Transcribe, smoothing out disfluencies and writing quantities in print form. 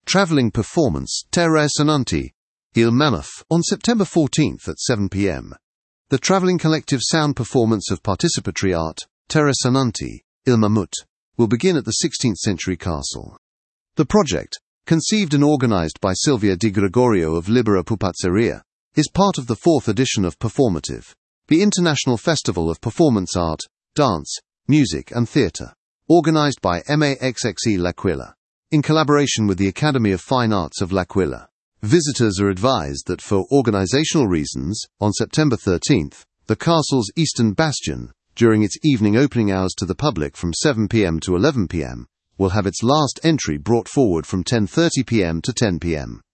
travelling performance Interessante, Il Mammoth, on September 14th at 7 p.m. The travelling collective sound performance of participatory art Interessante, Il Mammut, will begin at the 16th century castle. The project, conceived and organised by Silvia Di Gregorio of Libera Pupazzeria, is part of the 4th edition of Performative, the International Festival of Performance Art, Dance, Music and Theatre, organised by MAXXE L'Aquila, in collaboration with the Academy of Fine Arts of L'Aquila. Visitors are advised that for organisational reasons, on September 13th, the castle's eastern bastion, during its evening opening hours to the public from 7 p.m. to 11 p.m, will have its last entry brought forward from 10:30 p.m. to 10 p.m.